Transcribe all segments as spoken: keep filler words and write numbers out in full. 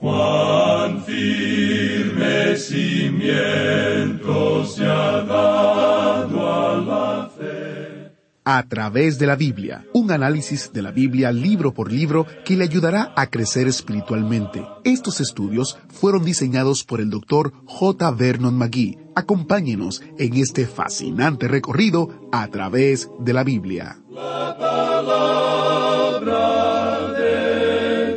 Cuán firme cimiento se ha dado a la fe. A través de la Biblia, un análisis de la Biblia libro por libro que le ayudará a crecer espiritualmente. Estos estudios fueron diseñados por el doctor J. Vernon McGee. Acompáñenos en este fascinante recorrido a través de la Biblia. La palabra de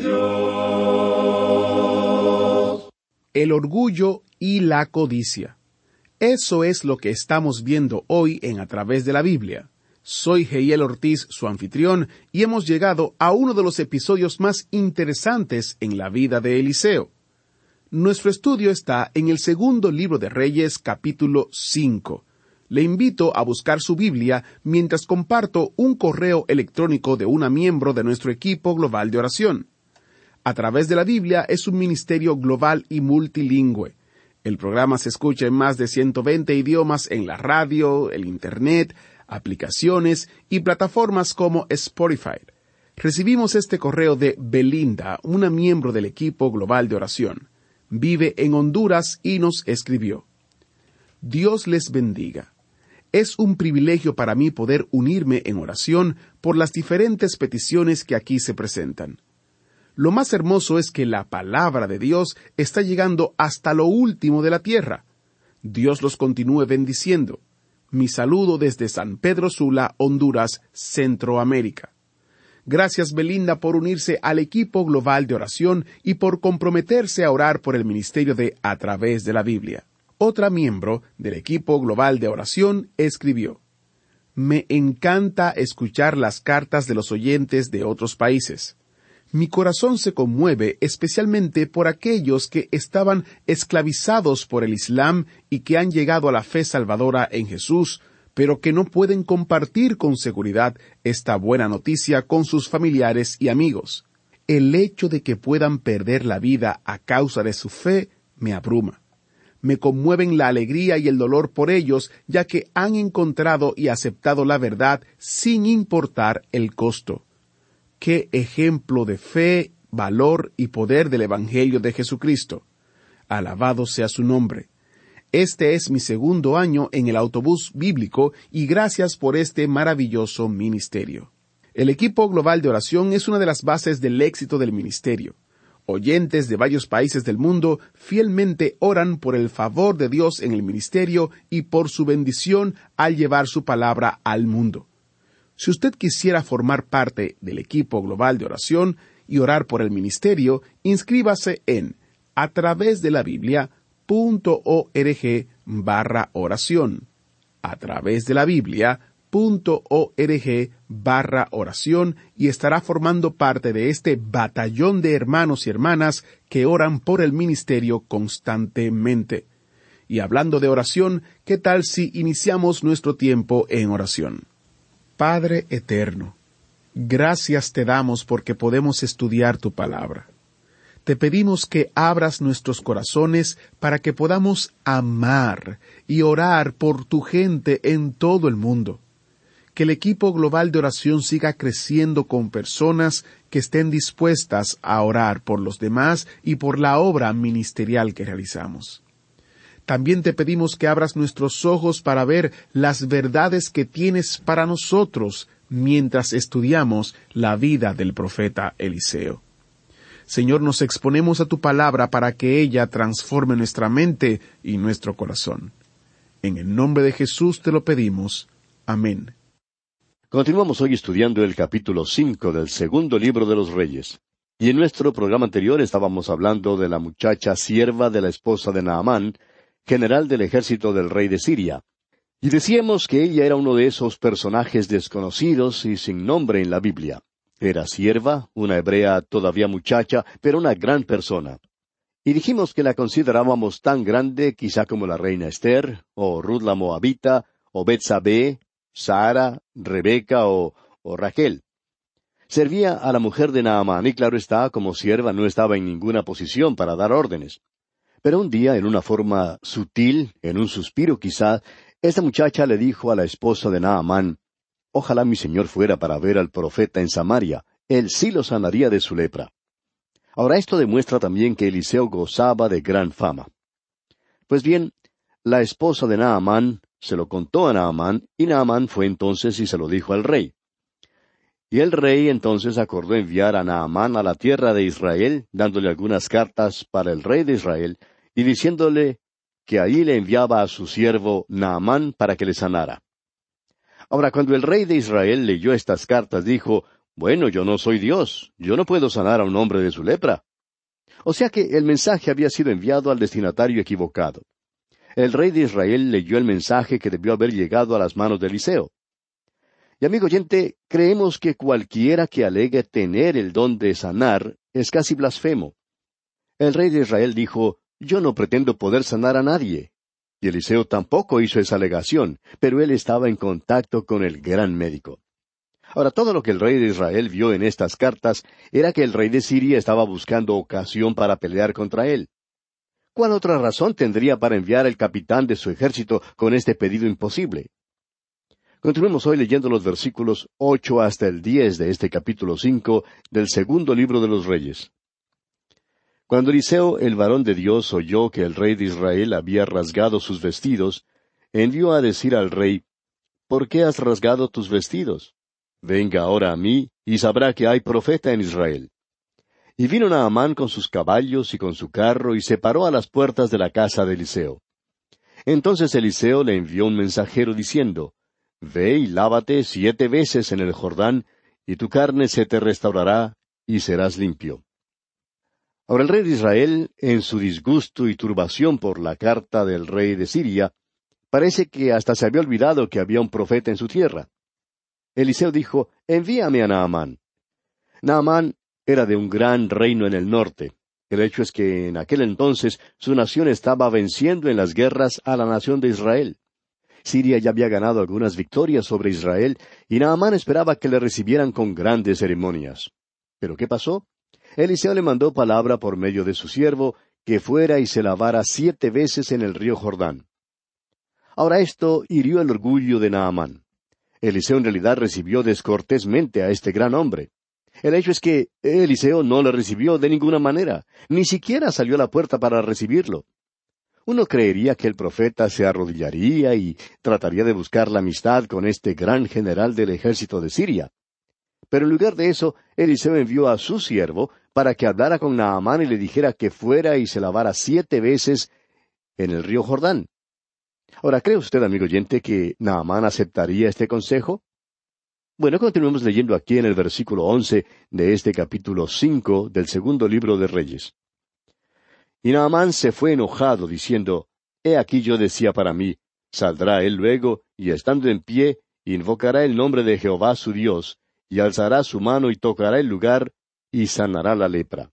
Dios. El orgullo y la codicia. Eso es lo que estamos viendo hoy en A través de la Biblia. Soy Heiel Ortiz, su anfitrión, y hemos llegado a uno de los episodios más interesantes en la vida de Eliseo. Nuestro estudio está en el segundo libro de Reyes, capítulo cinco. Le invito a buscar su Biblia mientras comparto un correo electrónico de una miembro de nuestro equipo global de oración. A través de la Biblia es un ministerio global y multilingüe. El programa se escucha en más de ciento veinte idiomas en la radio, el Internet, aplicaciones y plataformas como Spotify. Recibimos este correo de Belinda, una miembro del equipo global de oración. Vive en Honduras y nos escribió: Dios les bendiga. Es un privilegio para mí poder unirme en oración por las diferentes peticiones que aquí se presentan. Lo más hermoso es que la palabra de Dios está llegando hasta lo último de la tierra. Dios los continúe bendiciendo. Mi saludo desde San Pedro Sula, Honduras, Centroamérica. Gracias, Belinda, por unirse al equipo global de oración y por comprometerse a orar por el ministerio de A través de la Biblia. Otra miembro del equipo global de oración escribió: Me encanta escuchar las cartas de los oyentes de otros países. Mi corazón se conmueve especialmente por aquellos que estaban esclavizados por el Islam y que han llegado a la fe salvadora en Jesús, pero que no pueden compartir con seguridad esta buena noticia con sus familiares y amigos. El hecho de que puedan perder la vida a causa de su fe me abruma. Me conmueven la alegría y el dolor por ellos, ya que han encontrado y aceptado la verdad sin importar el costo. ¡Qué ejemplo de fe, valor y poder del Evangelio de Jesucristo! Alabado sea su nombre. Este es mi segundo año en el autobús bíblico y gracias por este maravilloso ministerio. El equipo global de oración es una de las bases del éxito del ministerio. Oyentes de varios países del mundo fielmente oran por el favor de Dios en el ministerio y por su bendición al llevar su palabra al mundo. Si usted quisiera formar parte del equipo global de oración y orar por el ministerio, inscríbase en a través de la Biblia punto org barra oración. A través de la Biblia punto org barra oración y estará formando parte de este batallón de hermanos y hermanas que oran por el ministerio constantemente. Y hablando de oración, ¿qué tal si iniciamos nuestro tiempo en oración? Padre eterno, gracias te damos porque podemos estudiar tu palabra. Te pedimos que abras nuestros corazones para que podamos amar y orar por tu gente en todo el mundo. Que el equipo global de oración siga creciendo con personas que estén dispuestas a orar por los demás y por la obra ministerial que realizamos. También te pedimos que abras nuestros ojos para ver las verdades que tienes para nosotros mientras estudiamos la vida del profeta Eliseo. Señor, nos exponemos a tu palabra para que ella transforme nuestra mente y nuestro corazón. En el nombre de Jesús te lo pedimos. Amén. Continuamos hoy estudiando el capítulo cinco del segundo libro de los Reyes. Y en nuestro programa anterior estábamos hablando de la muchacha sierva de la esposa de Naamán, general del ejército del rey de Siria. Y decíamos que ella era uno de esos personajes desconocidos y sin nombre en la Biblia. Era sierva, una hebrea todavía muchacha, pero una gran persona. Y dijimos que la considerábamos tan grande quizá como la reina Esther, o Ruth la Moabita, o Betsabé, Sara, Rebeca o, o Rachel. Servía a la mujer de Naamán y claro está, como sierva no estaba en ninguna posición para dar órdenes. Pero un día, en una forma sutil, en un suspiro quizá, esta muchacha le dijo a la esposa de Naamán: «Ojalá mi señor fuera para ver al profeta en Samaria, él sí lo sanaría de su lepra». Ahora esto demuestra también que Eliseo gozaba de gran fama. Pues bien, la esposa de Naamán se lo contó a Naamán, y Naamán fue entonces y se lo dijo al rey. Y el rey entonces acordó enviar a Naamán a la tierra de Israel, dándole algunas cartas para el rey de Israel, y diciéndole que ahí le enviaba a su siervo Naamán para que le sanara. Ahora, cuando el rey de Israel leyó estas cartas, dijo, bueno, yo no soy Dios, yo no puedo sanar a un hombre de su lepra. O sea que el mensaje había sido enviado al destinatario equivocado. El rey de Israel leyó el mensaje que debió haber llegado a las manos de Eliseo. Y amigo oyente, creemos que cualquiera que alegue tener el don de sanar es casi blasfemo. El rey de Israel dijo, yo no pretendo poder sanar a nadie. Y Eliseo tampoco hizo esa alegación, pero él estaba en contacto con el gran médico. Ahora, todo lo que el rey de Israel vio en estas cartas era que el rey de Siria estaba buscando ocasión para pelear contra él. ¿Cuál otra razón tendría para enviar el capitán de su ejército con este pedido imposible? Continuemos hoy leyendo los versículos ocho hasta el diez de este capítulo cinco del segundo libro de los Reyes. Cuando Eliseo, el varón de Dios, oyó que el rey de Israel había rasgado sus vestidos, envió a decir al rey, ¿por qué has rasgado tus vestidos? Venga ahora a mí, y sabrá que hay profeta en Israel. Y vino Naamán con sus caballos y con su carro, y se paró a las puertas de la casa de Eliseo. Entonces Eliseo le envió un mensajero diciendo, Ve y lávate siete veces en el Jordán, y tu carne se te restaurará, y serás limpio. Ahora el rey de Israel, en su disgusto y turbación por la carta del rey de Siria, parece que hasta se había olvidado que había un profeta en su tierra. Eliseo dijo, envíame a Naamán. Naamán era de un gran reino en el norte. El hecho es que en aquel entonces su nación estaba venciendo en las guerras a la nación de Israel. Siria ya había ganado algunas victorias sobre Israel, y Naamán esperaba que le recibieran con grandes ceremonias. ¿Pero qué pasó? Eliseo le mandó palabra por medio de su siervo, que fuera y se lavara siete veces en el río Jordán. Ahora esto hirió el orgullo de Naamán. Eliseo en realidad recibió descortésmente a este gran hombre. El hecho es que Eliseo no le recibió de ninguna manera, ni siquiera salió a la puerta para recibirlo. Uno creería que el profeta se arrodillaría y trataría de buscar la amistad con este gran general del ejército de Siria. Pero en lugar de eso, Eliseo envió a su siervo para que hablara con Naamán y le dijera que fuera y se lavara siete veces en el río Jordán. Ahora, ¿cree usted, amigo oyente, que Naamán aceptaría este consejo? Bueno, continuemos leyendo aquí en el versículo once de este capítulo cinco del segundo libro de Reyes. Y Naamán se fue enojado, diciendo, He aquí yo decía para mí, saldrá él luego, y estando en pie, invocará el nombre de Jehová su Dios, y alzará su mano y tocará el lugar, y sanará la lepra.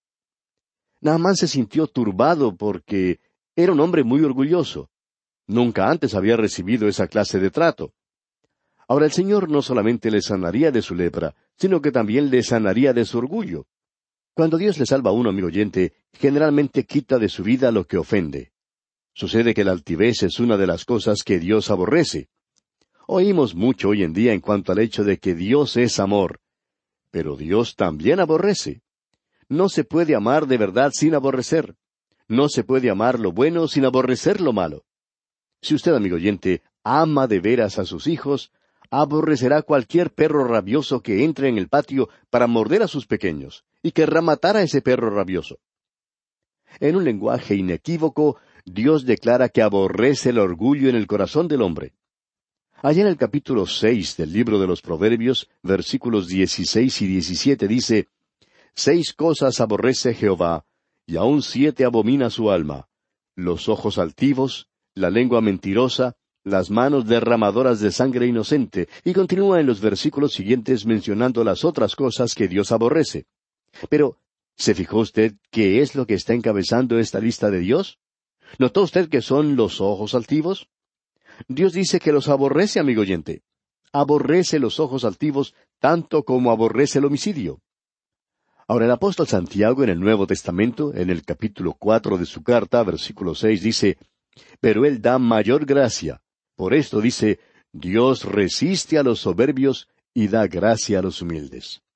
Naamán se sintió turbado porque era un hombre muy orgulloso. Nunca antes había recibido esa clase de trato. Ahora el Señor no solamente le sanaría de su lepra, sino que también le sanaría de su orgullo. Cuando Dios le salva a uno, amigo oyente, generalmente quita de su vida lo que ofende. Sucede que la altivez es una de las cosas que Dios aborrece. Oímos mucho hoy en día en cuanto al hecho de que Dios es amor, pero Dios también aborrece. No se puede amar de verdad sin aborrecer. No se puede amar lo bueno sin aborrecer lo malo. Si usted, amigo oyente, ama de veras a sus hijos, aborrecerá cualquier perro rabioso que entre en el patio para morder a sus pequeños, y querrá matar a ese perro rabioso. En un lenguaje inequívoco, Dios declara que aborrece el orgullo en el corazón del hombre. Allá en el capítulo seis del libro de los Proverbios, versículos dieciséis y diecisiete dice, Seis cosas aborrece Jehová, y aun siete abomina su alma: los ojos altivos, la lengua mentirosa, las manos derramadoras de sangre inocente, y continúa en los versículos siguientes mencionando las otras cosas que Dios aborrece. Pero, ¿se fijó usted qué es lo que está encabezando esta lista de Dios? ¿Notó usted que son los ojos altivos? Dios dice que los aborrece, amigo oyente. Aborrece los ojos altivos tanto como aborrece el homicidio. Ahora el apóstol Santiago en el Nuevo Testamento, en el capítulo cuatro de su carta, versículo seis, dice, Pero él da mayor gracia. Por esto dice, Dios resiste a los soberbios y da gracia a los humildes.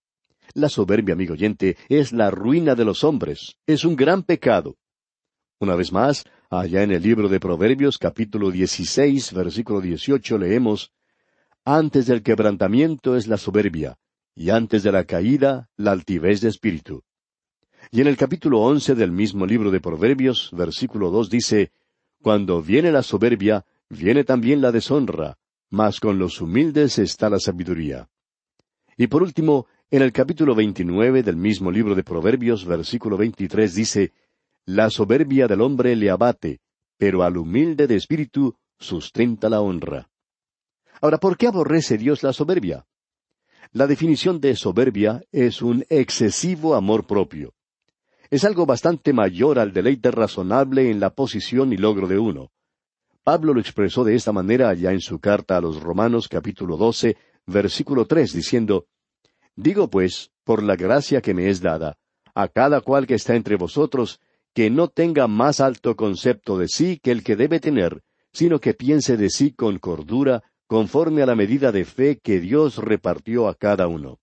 La soberbia, amigo oyente, es la ruina de los hombres, es un gran pecado. Una vez más, allá en el libro de Proverbios, capítulo dieciséis, versículo dieciocho, leemos, Antes del quebrantamiento es la soberbia, y antes de la caída, la altivez de espíritu. Y en el capítulo once del mismo libro de Proverbios, versículo dos dice, Cuando viene la soberbia, viene también la deshonra, mas con los humildes está la sabiduría. Y por último, en el capítulo veintinueve del mismo libro de Proverbios, versículo veintitrés dice, La soberbia del hombre le abate, pero al humilde de espíritu sustenta la honra. Ahora, ¿por qué aborrece Dios la soberbia? La definición de soberbia es un excesivo amor propio. Es algo bastante mayor al deleite razonable en la posición y logro de uno. Pablo lo expresó de esta manera allá en su carta a los Romanos capítulo doce, versículo tres, diciendo, Digo pues, por la gracia que me es dada, a cada cual que está entre vosotros, que no tenga más alto concepto de sí que el que debe tener, sino que piense de sí con cordura, conforme a la medida de fe que Dios repartió a cada uno.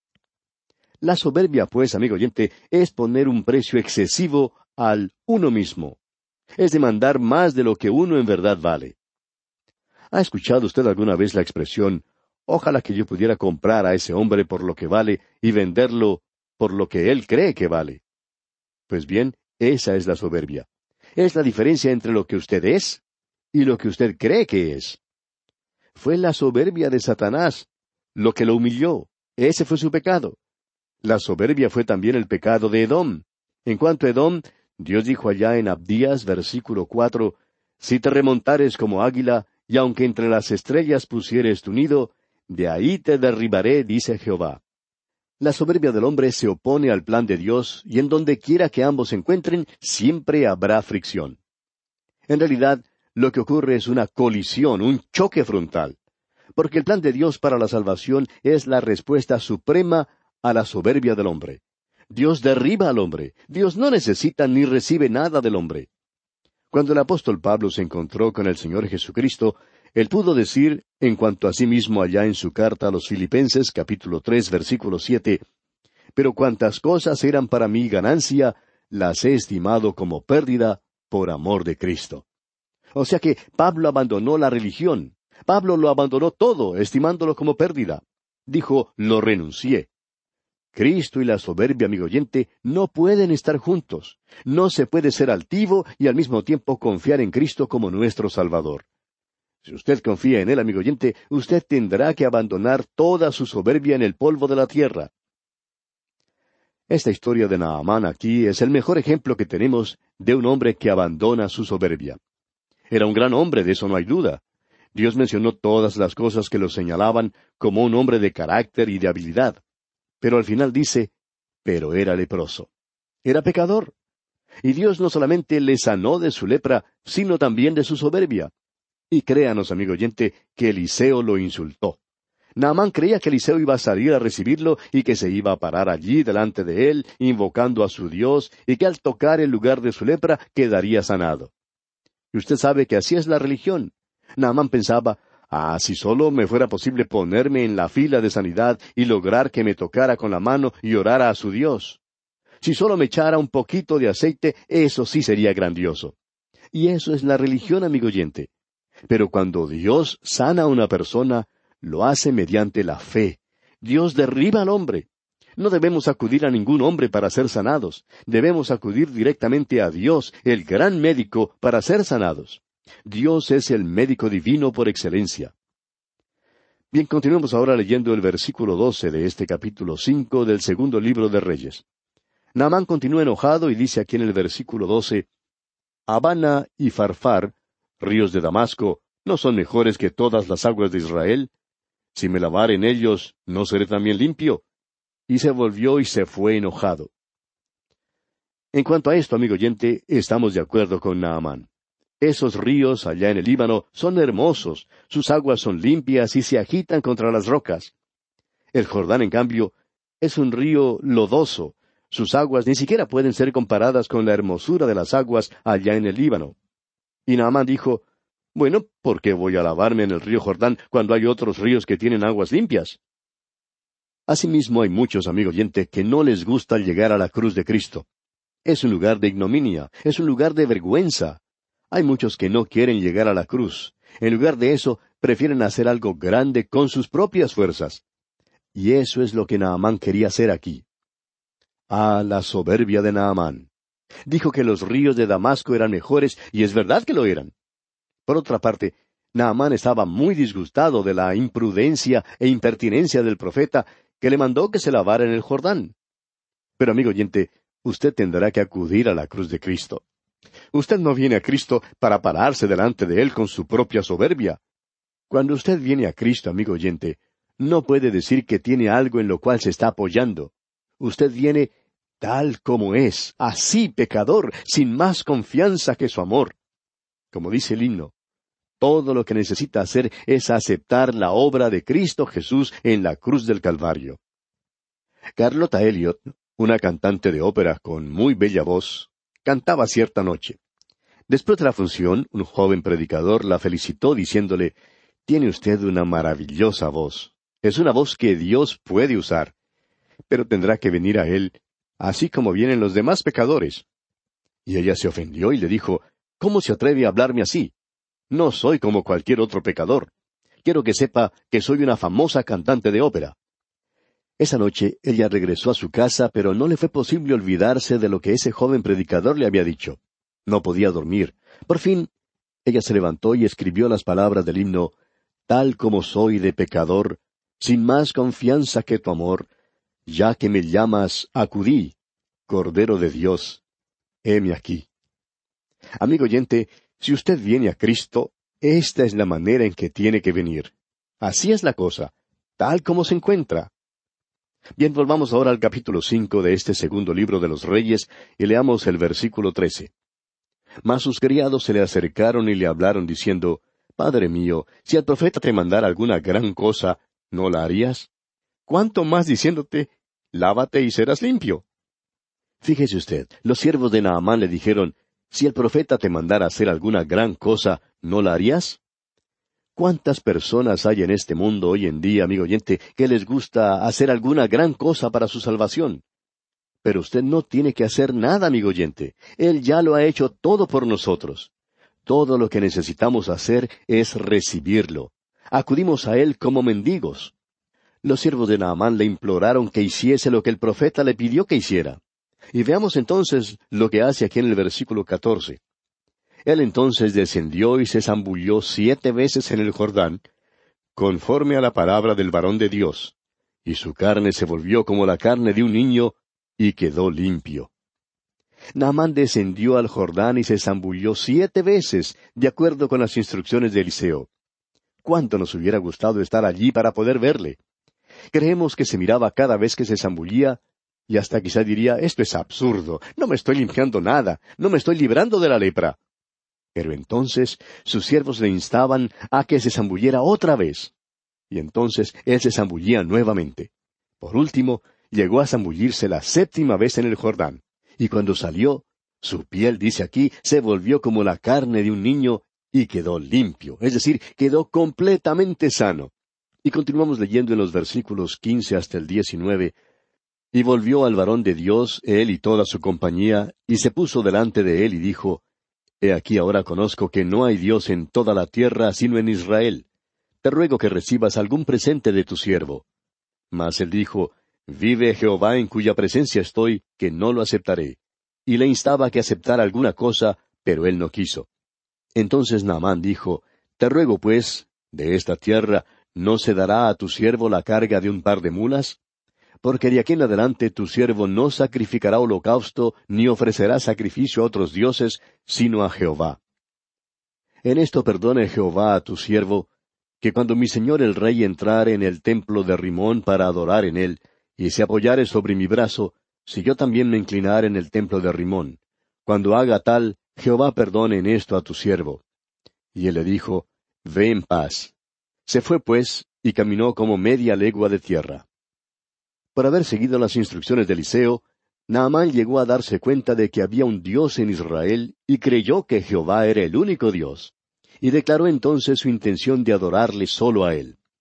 La soberbia, pues, amigo oyente, es poner un precio excesivo al uno mismo. Es demandar más de lo que uno en verdad vale. ¿Ha escuchado usted alguna vez la expresión, ojalá que yo pudiera comprar a ese hombre por lo que vale y venderlo por lo que él cree que vale? Pues bien, esa es la soberbia. Es la diferencia entre lo que usted es y lo que usted cree que es. Fue la soberbia de Satanás lo que lo humilló. Ese fue su pecado. La soberbia fue también el pecado de Edom. En cuanto a Edom, Dios dijo allá en Abdías, versículo cuatro, Si te remontares como águila, y aunque entre las estrellas pusieres tu nido, de ahí te derribaré, dice Jehová. La soberbia del hombre se opone al plan de Dios, y en donde quiera que ambos se encuentren, siempre habrá fricción. En realidad, lo que ocurre es una colisión, un choque frontal, porque el plan de Dios para la salvación es la respuesta suprema a la soberbia del hombre. Dios derriba al hombre. Dios no necesita ni recibe nada del hombre. Cuando el apóstol Pablo se encontró con el Señor Jesucristo, él pudo decir, en cuanto a sí mismo allá en su carta a los Filipenses, capítulo tres, versículo siete, Pero cuantas cosas eran para mí ganancia, las he estimado como pérdida por amor de Cristo. O sea que Pablo abandonó la religión. Pablo lo abandonó todo, estimándolo como pérdida. Dijo, lo renuncié. Cristo y la soberbia, amigo oyente, no pueden estar juntos. No se puede ser altivo y al mismo tiempo confiar en Cristo como nuestro Salvador. Si usted confía en Él, amigo oyente, usted tendrá que abandonar toda su soberbia en el polvo de la tierra. Esta historia de Naamán aquí es el mejor ejemplo que tenemos de un hombre que abandona su soberbia. Era un gran hombre, de eso no hay duda. Dios mencionó todas las cosas que lo señalaban como un hombre de carácter y de habilidad. Pero al final dice, pero era leproso. Era pecador. Y Dios no solamente le sanó de su lepra, sino también de su soberbia. Y créanos, amigo oyente, que Eliseo lo insultó. Naamán creía que Eliseo iba a salir a recibirlo y que se iba a parar allí delante de él, invocando a su Dios, y que al tocar el lugar de su lepra quedaría sanado. Y usted sabe que así es la religión. Naamán pensaba, ah, si solo me fuera posible ponerme en la fila de sanidad y lograr que me tocara con la mano y orara a su Dios. Si solo me echara un poquito de aceite, eso sí sería grandioso. Y eso es la religión, amigo oyente. Pero cuando Dios sana a una persona, lo hace mediante la fe. Dios derriba al hombre. No debemos acudir a ningún hombre para ser sanados. Debemos acudir directamente a Dios, el gran médico, para ser sanados. Dios es el médico divino por excelencia. Bien, continuemos ahora leyendo el versículo doce de este capítulo cinco del segundo libro de Reyes. Naamán continúa enojado y dice aquí en el versículo doce, Abana y Farfar, ríos de Damasco, ¿no son mejores que todas las aguas de Israel? Si me lavare en ellos, ¿no seré también limpio? Y se volvió y se fue enojado. En cuanto a esto, amigo oyente, estamos de acuerdo con Naamán. Esos ríos allá en el Líbano son hermosos, sus aguas son limpias y se agitan contra las rocas. El Jordán, en cambio, es un río lodoso. Sus aguas ni siquiera pueden ser comparadas con la hermosura de las aguas allá en el Líbano. Y Naamán dijo, bueno, ¿por qué voy a lavarme en el río Jordán cuando hay otros ríos que tienen aguas limpias? Asimismo hay muchos, amigo oyente, que no les gusta llegar a la cruz de Cristo. Es un lugar de ignominia, es un lugar de vergüenza. Hay muchos que no quieren llegar a la cruz. En lugar de eso, prefieren hacer algo grande con sus propias fuerzas. Y eso es lo que Naamán quería hacer aquí. Ah, la soberbia de Naamán. Dijo que los ríos de Damasco eran mejores, y es verdad que lo eran. Por otra parte, Naamán estaba muy disgustado de la imprudencia e impertinencia del profeta, que le mandó que se lavara en el Jordán. Pero, amigo oyente, usted tendrá que acudir a la cruz de Cristo. Usted no viene a Cristo para pararse delante de Él con su propia soberbia. Cuando usted viene a Cristo, amigo oyente, no puede decir que tiene algo en lo cual se está apoyando. Usted viene tal como es, así pecador, sin más confianza que su amor. Como dice el himno, todo lo que necesita hacer es aceptar la obra de Cristo Jesús en la cruz del Calvario. Carlota Elliot, una cantante de ópera con muy bella voz, cantaba cierta noche. Después de la función, un joven predicador la felicitó diciéndole, «Tiene usted una maravillosa voz. Es una voz que Dios puede usar. Pero tendrá que venir a Él, así como vienen los demás pecadores». Y ella se ofendió y le dijo, «¿Cómo se atreve a hablarme así? No soy como cualquier otro pecador. Quiero que sepa que soy una famosa cantante de ópera». Esa noche ella regresó a su casa, pero no le fue posible olvidarse de lo que ese joven predicador le había dicho. No podía dormir. Por fin, ella se levantó y escribió las palabras del himno, «Tal como soy de pecador, sin más confianza que tu amor, ya que me llamas, acudí, Cordero de Dios, heme aquí». Amigo oyente, si usted viene a Cristo, esta es la manera en que tiene que venir. Así es la cosa, tal como se encuentra. Bien, volvamos ahora al capítulo cinco de este segundo libro de los Reyes y leamos el versículo trece. Mas sus criados se le acercaron y le hablaron diciendo, «Padre mío, si el profeta te mandara alguna gran cosa, ¿no la harías? ¿Cuánto más diciéndote, lávate y serás limpio?» Fíjese usted, los siervos de Naamán le dijeron, «Si el profeta te mandara hacer alguna gran cosa, ¿no la harías?» ¿Cuántas personas hay en este mundo hoy en día, amigo oyente, que les gusta hacer alguna gran cosa para su salvación? Pero usted no tiene que hacer nada, amigo oyente. Él ya lo ha hecho todo por nosotros. Todo lo que necesitamos hacer es recibirlo. Acudimos a Él como mendigos. Los siervos de Naamán le imploraron que hiciese lo que el profeta le pidió que hiciera. Y veamos entonces lo que hace aquí en el versículo catorce. Él entonces descendió y se zambulló siete veces en el Jordán, conforme a la palabra del varón de Dios, y su carne se volvió como la carne de un niño, y quedó limpio. Naamán descendió al Jordán y se zambulló siete veces, de acuerdo con las instrucciones de Eliseo. ¿Cuánto nos hubiera gustado estar allí para poder verle? Creemos que se miraba cada vez que se zambullía, y hasta quizá diría, «Esto es absurdo, no me estoy limpiando nada, no me estoy librando de la lepra». Pero entonces sus siervos le instaban a que se zambulliera otra vez. Y entonces él se zambullía nuevamente. Por último, llegó a zambullirse la séptima vez en el Jordán. Y cuando salió, su piel, dice aquí, se volvió como la carne de un niño y quedó limpio, es decir, quedó completamente sano. Y continuamos leyendo en los versículos quince hasta el diecinueve. Y volvió al varón de Dios, él y toda su compañía, y se puso delante de él y dijo, «He aquí ahora conozco que no hay Dios en toda la tierra sino en Israel. Te ruego que recibas algún presente de tu siervo». Mas él dijo, «Vive Jehová en cuya presencia estoy, que no lo aceptaré». Y le instaba a que aceptara alguna cosa, pero él no quiso. Entonces Naamán dijo, «Te ruego pues, de esta tierra, ¿no se dará a tu siervo la carga de un par de mulas? Porque de aquí en adelante tu siervo no sacrificará holocausto, ni ofrecerá sacrificio a otros dioses, sino a Jehová. En esto perdone Jehová a tu siervo, que cuando mi señor el rey entrare en el templo de Rimón para adorar en él, y se apoyare sobre mi brazo, si yo también me inclinare en el templo de Rimón. Cuando haga tal, Jehová perdone en esto a tu siervo. Y él le dijo, Ve en paz. Se fue pues, y caminó como media legua de tierra. Por haber seguido las instrucciones de Eliseo, Naamán llegó a darse cuenta de que había un Dios en Israel y creyó que Jehová era el único Dios, y declaró entonces su intención de adorarle solo a él.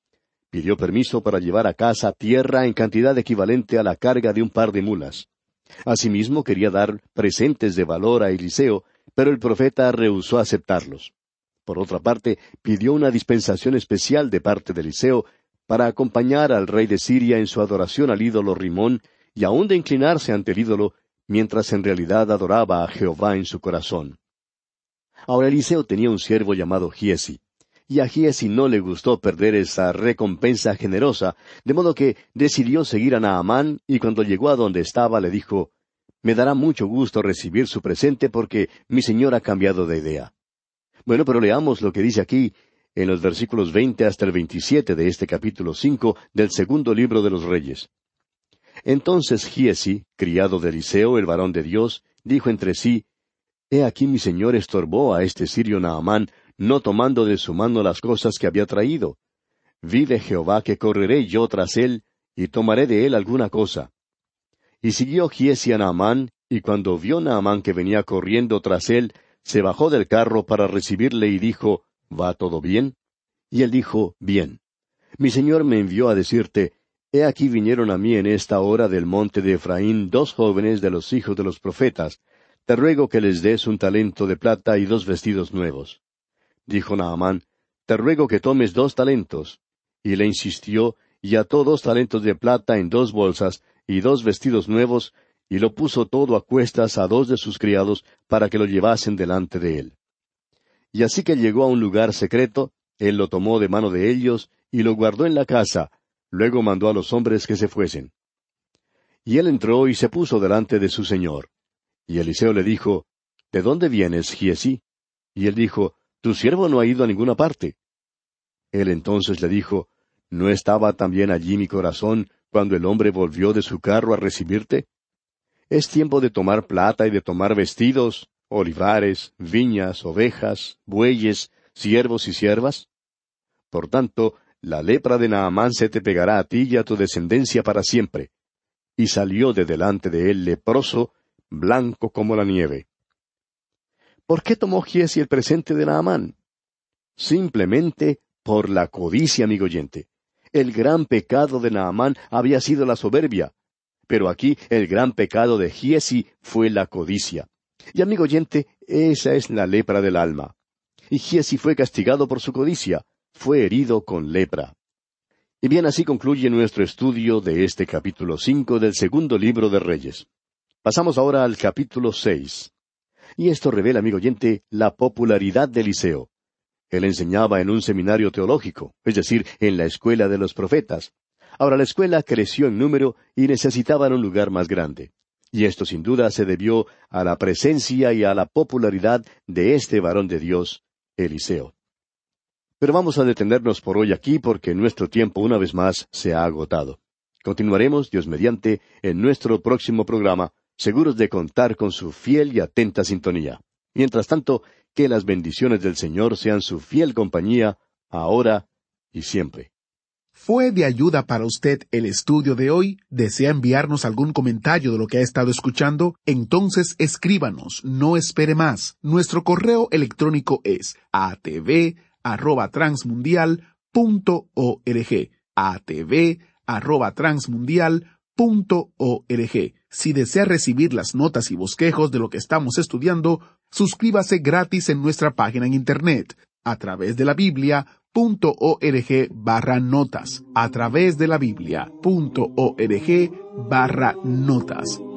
Pidió permiso para llevar a casa tierra en cantidad equivalente a la carga de un par de mulas. Asimismo quería dar presentes de valor a Eliseo, pero el profeta rehusó aceptarlos. Por otra parte, pidió una dispensación especial de parte de Eliseo para acompañar al rey de Siria en su adoración al ídolo Rimón y aun de inclinarse ante el ídolo, mientras en realidad adoraba a Jehová en su corazón. Ahora Eliseo tenía un siervo llamado Giezi, y a Giezi no le gustó perder esa recompensa generosa, de modo que decidió seguir a Naamán, y cuando llegó a donde estaba le dijo, «Me dará mucho gusto recibir su presente porque mi señor ha cambiado de idea». Bueno, pero leamos lo que dice aquí, en los versículos veinte hasta el veintisiete de este capítulo cinco del segundo libro de los Reyes. Entonces Giezi, criado de Eliseo, el varón de Dios, dijo entre sí, «He aquí mi señor estorbó a este sirio Naamán, no tomando de su mano las cosas que había traído. Vive Jehová que correré yo tras él, y tomaré de él alguna cosa». Y siguió Giezi a Naamán, y cuando vio Naamán que venía corriendo tras él, se bajó del carro para recibirle y dijo, «¿Va todo bien?» Y él dijo, «Bien. Mi señor me envió a decirte, he aquí vinieron a mí en esta hora del monte de Efraín dos jóvenes de los hijos de los profetas. Te ruego que les des un talento de plata y dos vestidos nuevos». Dijo Naamán, «Te ruego que tomes dos talentos». Y le insistió, y ató dos talentos de plata en dos bolsas, y dos vestidos nuevos, y lo puso todo a cuestas a dos de sus criados, para que lo llevasen delante de él. Y así que llegó a un lugar secreto, él lo tomó de mano de ellos, y lo guardó en la casa, luego mandó a los hombres que se fuesen. Y él entró y se puso delante de su señor. Y Eliseo le dijo, «¿De dónde vienes, Giezi?» Y él dijo, «Tu siervo no ha ido a ninguna parte». Él entonces le dijo, «¿No estaba también allí mi corazón cuando el hombre volvió de su carro a recibirte? Es tiempo de tomar plata y de tomar vestidos, olivares, viñas, ovejas, bueyes, siervos y siervas. Por tanto, la lepra de Naamán se te pegará a ti y a tu descendencia para siempre». Y salió de delante de él leproso, blanco como la nieve. ¿Por qué tomó Giezi el presente de Naamán? Simplemente por la codicia, amigo oyente. El gran pecado de Naamán había sido la soberbia, pero aquí el gran pecado de Giezi fue la codicia. Y amigo oyente, esa es la lepra del alma. Y Giezi fue castigado por su codicia, fue herido con lepra. Y bien, así concluye nuestro estudio de este capítulo cinco del segundo libro de Reyes. Pasamos ahora al capítulo seis. Y esto revela, amigo oyente, la popularidad de Eliseo. Él enseñaba en un seminario teológico, es decir, en la escuela de los profetas. Ahora la escuela creció en número y necesitaban un lugar más grande. Y esto sin duda se debió a la presencia y a la popularidad de este varón de Dios, Eliseo. Pero vamos a detenernos por hoy aquí porque nuestro tiempo una vez más se ha agotado. Continuaremos, Dios mediante, en nuestro próximo programa, seguros de contar con su fiel y atenta sintonía. Mientras tanto, que las bendiciones del Señor sean su fiel compañía, ahora y siempre. ¿Fue de ayuda para usted el estudio de hoy? ¿Desea enviarnos algún comentario de lo que ha estado escuchando? Entonces escríbanos, no espere más. Nuestro correo electrónico es a t v arroba transmundial punto org. a t v arroba transmundial punto org. Si desea recibir las notas y bosquejos de lo que estamos estudiando, suscríbase gratis en nuestra página en internet, a través de la Biblia punto org barra notas, a través de la Biblia punto org barra notas.